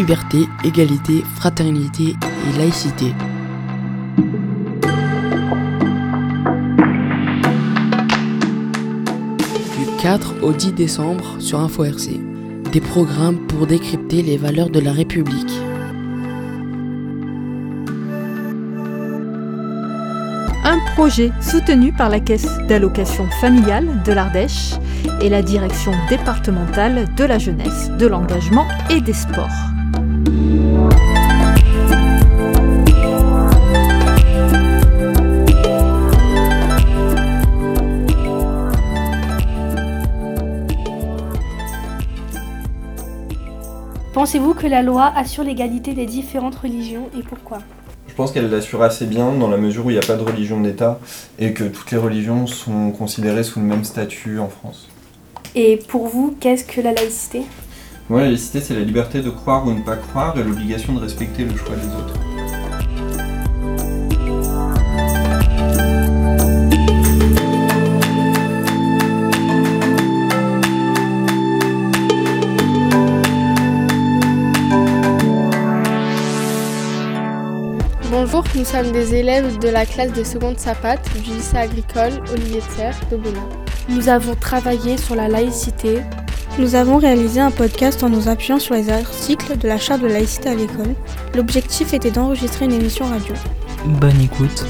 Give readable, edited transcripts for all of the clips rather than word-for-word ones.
liberté, égalité, fraternité et laïcité. Du 4 au 10 décembre sur Info RC, des programmes pour décrypter les valeurs de la République. Un projet soutenu par la Caisse d'allocation familiale de l'Ardèche et la Direction départementale de la jeunesse, de l'engagement et des sports. Pensez-vous que la loi assure l'égalité des différentes religions et pourquoi ? Je pense qu'elle l'assure assez bien dans la mesure où il n'y a pas de religion d'État et que toutes les religions sont considérées sous le même statut en France. Et pour vous, qu'est-ce que la laïcité ? Moi, la laïcité, c'est la liberté de croire ou ne pas croire et l'obligation de respecter le choix des autres. Bonjour, nous sommes des élèves de la classe de seconde Sapat du lycée agricole Olivier de Serres de Bonnat. Nous avons travaillé sur la laïcité. Nous avons réalisé un podcast en nous appuyant sur les articles de la charte de laïcité à l'école. L'objectif était d'enregistrer une émission radio. Bonne écoute.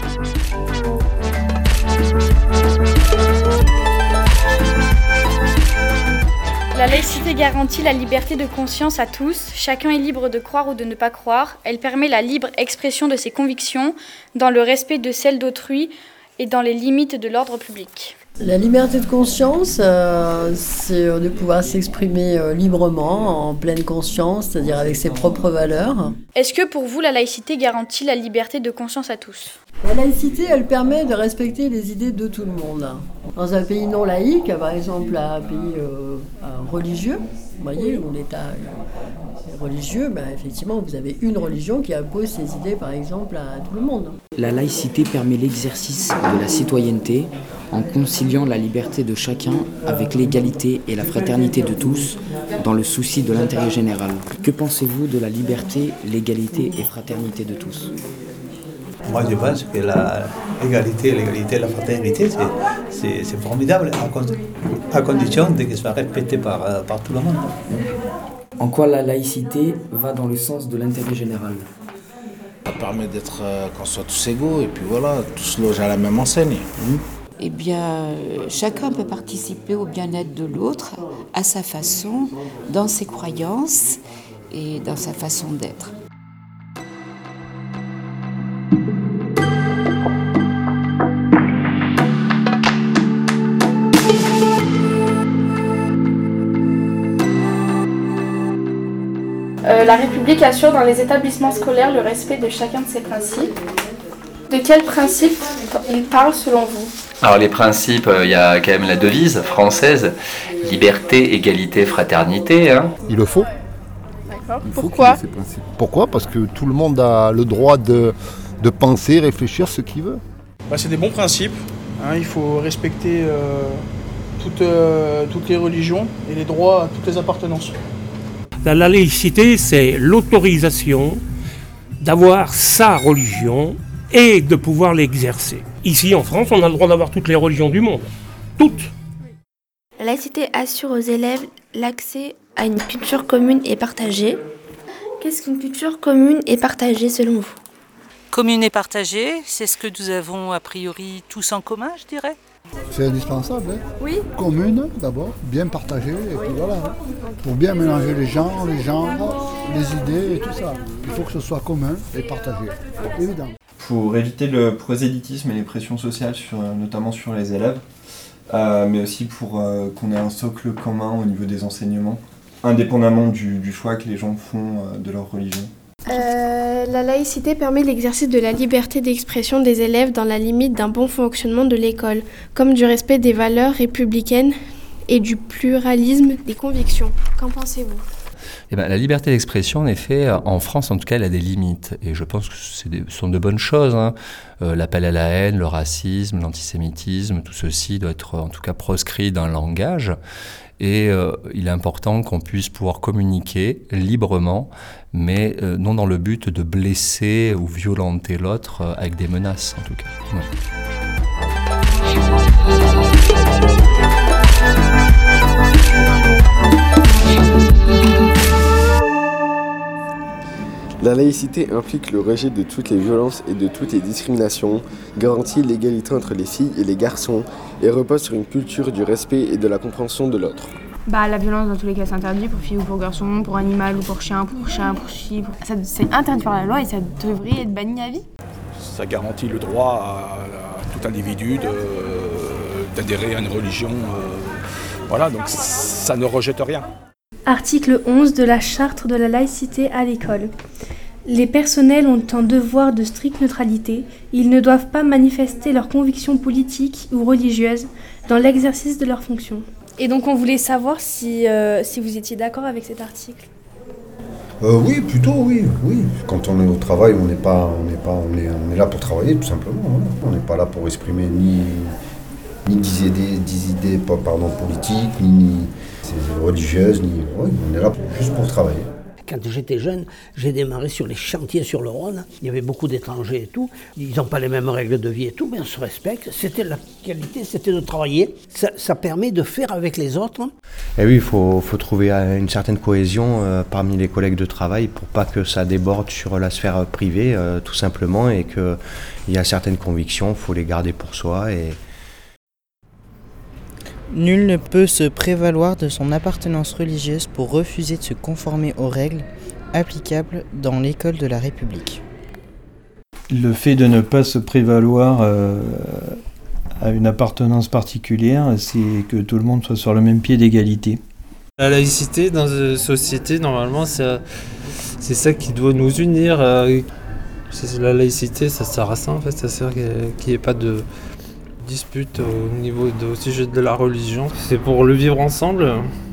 La laïcité garantit la liberté de conscience à tous. Chacun est libre de croire ou de ne pas croire. Elle permet la libre expression de ses convictions dans le respect de celles d'autrui et dans les limites de l'ordre public. La liberté de conscience, c'est de pouvoir s'exprimer librement, en pleine conscience, c'est-à-dire avec ses propres valeurs. Est-ce que pour vous, la laïcité garantit la liberté de conscience à tous ? La laïcité, elle permet de respecter les idées de tout le monde. Dans un pays non laïque, par exemple un pays religieux, vous voyez, où l'État est religieux, effectivement, vous avez une religion qui impose ses idées, par exemple, à tout le monde. La laïcité permet l'exercice de la citoyenneté en conciliant la liberté de chacun avec l'égalité et la fraternité de tous dans le souci de l'intérêt général. Que pensez-vous de la liberté, l'égalité et fraternité de tous ? Moi, je pense que l'égalité et la fraternité, c'est formidable, à condition que ce soit respecté par tout le monde. En quoi la laïcité va dans le sens de l'intérêt général ? Ça permet qu'on soit tous égaux et puis voilà, tous logés à la même enseigne. Eh bien, chacun peut participer au bien-être de l'autre à sa façon, dans ses croyances et dans sa façon d'être. La République assure dans les établissements scolaires le respect de chacun de ses principes. De quels principes il parle selon vous ? Alors les principes, il y a quand même la devise française, liberté, égalité, fraternité. Il le faut. D'accord. Pourquoi ? Pourquoi ? Parce que tout le monde a le droit de penser, réfléchir ce qu'il veut. C'est des bons principes. Il faut respecter toutes les religions et les droits à toutes les appartenances. La laïcité, c'est l'autorisation d'avoir sa religion et de pouvoir l'exercer. Ici, en France, on a le droit d'avoir toutes les religions du monde. Toutes. La laïcité assure aux élèves l'accès à une culture commune et partagée. Qu'est-ce qu'une culture commune et partagée selon vous ? Commune et partagée, c'est ce que nous avons a priori tous en commun, je dirais. C'est indispensable, Oui. Commune d'abord, bien partagée, et puis voilà. Pour bien mélanger les genres, les idées et tout ça. Il faut que ce soit commun et partagé, évidemment. Pour éviter le prosélytisme et les pressions sociales, notamment sur les élèves, mais aussi pour qu'on ait un socle commun au niveau des enseignements, indépendamment du choix que les gens font de leur religion. La laïcité permet l'exercice de la liberté d'expression des élèves dans la limite d'un bon fonctionnement de l'école, comme du respect des valeurs républicaines et du pluralisme des convictions. Qu'en pensez-vous ? La liberté d'expression, en effet, en France, en tout cas, elle a des limites. Et je pense que ce sont de bonnes choses. L'appel à la haine, le racisme, l'antisémitisme, tout ceci doit être en tout cas proscrit d'un langage. Et il est important qu'on puisse pouvoir communiquer librement, mais non dans le but de blesser ou violenter l'autre avec des menaces, en tout cas. Ouais. La laïcité implique le rejet de toutes les violences et de toutes les discriminations, garantit l'égalité entre les filles et les garçons et repose sur une culture du respect et de la compréhension de l'autre. La violence dans tous les cas c'est interdit pour filles ou pour garçons, pour animal ou pour chien, pour chien. C'est interdit par la loi et ça devrait être banni à vie. Ça garantit le droit à tout individu d'adhérer à une religion. Donc ça ne rejette rien. Article 11 de la Charte de la laïcité à l'école. Les personnels ont un devoir de stricte neutralité. Ils ne doivent pas manifester leurs convictions politiques ou religieuses dans l'exercice de leurs fonctions. Et donc on voulait savoir si vous étiez d'accord avec cet article. Oui, plutôt oui. Quand on est au travail, on est là pour travailler tout simplement. On n'est pas là pour exprimer ni des idées politiques, ni religieuses, on est là juste pour travailler. Quand j'étais jeune, j'ai démarré sur les chantiers sur le Rhône. Il y avait beaucoup d'étrangers et tout. Ils n'ont pas les mêmes règles de vie et tout, mais on se respecte. C'était la qualité, c'était de travailler. Ça permet de faire avec les autres. Et oui, il faut trouver une certaine cohésion parmi les collègues de travail pour pas que ça déborde sur la sphère privée, tout simplement, et qu'il y a certaines convictions, il faut les garder pour soi. Nul ne peut se prévaloir de son appartenance religieuse pour refuser de se conformer aux règles applicables dans l'école de la République. Le fait de ne pas se prévaloir à une appartenance particulière, c'est que tout le monde soit sur le même pied d'égalité. La laïcité dans une société, normalement, c'est ça qui doit nous unir. La laïcité, ça sert à ça, en fait, ça sert qu'il n'y ait pas de dispute au sujet de la religion. C'est pour le vivre ensemble.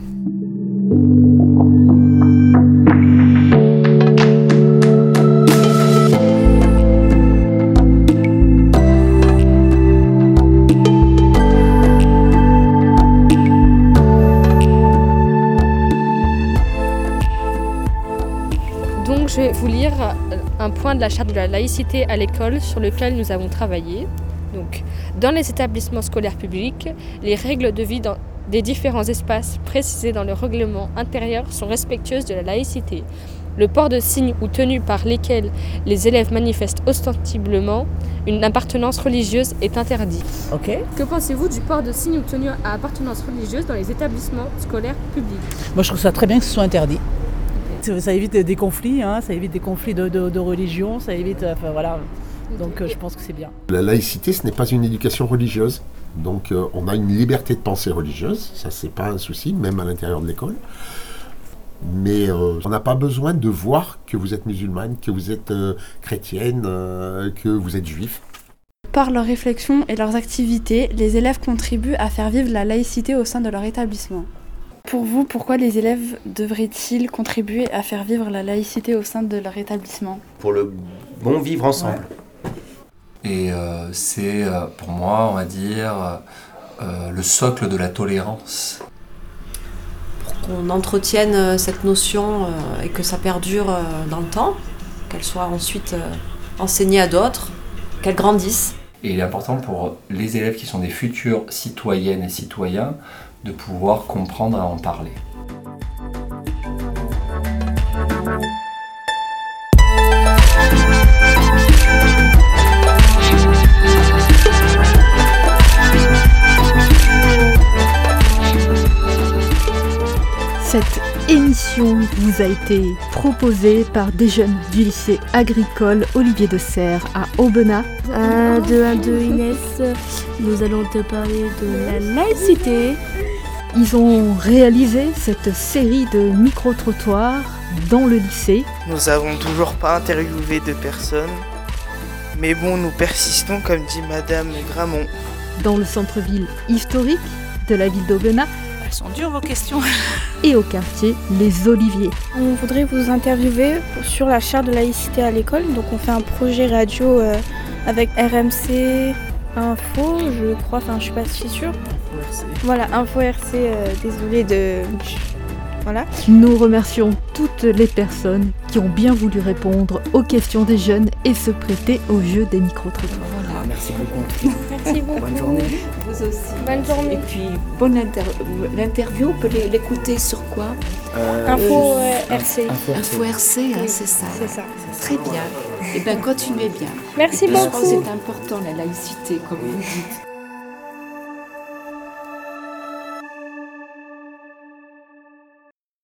Donc je vais vous lire un point de la charte de la laïcité à l'école sur lequel nous avons travaillé. Donc, dans les établissements scolaires publics, les règles de vie des différents espaces précisés dans le règlement intérieur sont respectueuses de la laïcité. Le port de signes ou tenues par lesquels les élèves manifestent ostensiblement une appartenance religieuse est interdit. Ok. Que pensez-vous du port de signes ou tenues à appartenance religieuse dans les établissements scolaires publics ? Moi, je trouve ça très bien que ce soit interdit. Ça évite des conflits, ça évite des conflits de religion, ça évite... Donc je pense que c'est bien. La laïcité, ce n'est pas une éducation religieuse. Donc on a une liberté de pensée religieuse, ça c'est pas un souci, même à l'intérieur de l'école. Mais on n'a pas besoin de voir que vous êtes musulmane, que vous êtes chrétienne, que vous êtes juif. Par leurs réflexions et leurs activités, les élèves contribuent à faire vivre la laïcité au sein de leur établissement. Pour vous, pourquoi les élèves devraient-ils contribuer à faire vivre la laïcité au sein de leur établissement ? Pour le bon vivre ensemble. Ouais. Et c'est pour moi, on va dire, le socle de la tolérance. Pour qu'on entretienne cette notion et que ça perdure dans le temps, qu'elle soit ensuite enseignée à d'autres, qu'elle grandisse. Et il est important pour les élèves qui sont des futurs citoyennes et citoyens de pouvoir comprendre et en parler. Cette émission vous a été proposée par des jeunes du lycée agricole Olivier de Serres à Aubenas. 1, 2, 1, 2, Inès, nous allons te parler de la laïcité. Ils ont réalisé cette série de micro-trottoirs dans le lycée. Nous n'avons toujours pas interviewé de personnes, mais bon, nous persistons, comme dit Madame Gramont. Dans le centre-ville historique de la ville d'Aubenas. Elles sont dures vos questions. Et au quartier Les Oliviers. On voudrait vous interviewer sur la charte de laïcité à l'école. Donc on fait un projet radio avec RMC Info, je crois, je suis pas si sûre. RC. Voilà, Info RC, désolé de... Voilà. Nous remercions toutes les personnes qui ont bien voulu répondre aux questions des jeunes et se prêter au jeu des micro-trottoirs. Voilà. Merci beaucoup. Merci beaucoup. Bonne journée. Vous aussi. Bonne journée. Et puis, bonne l'interview, on peut l'écouter sur quoi Info RC. Info RC, hein, c'est ça. C'est ça. Très bien. Eh bien, continuez bien. Merci beaucoup. Je pense que c'est important, la laïcité, comme vous dites.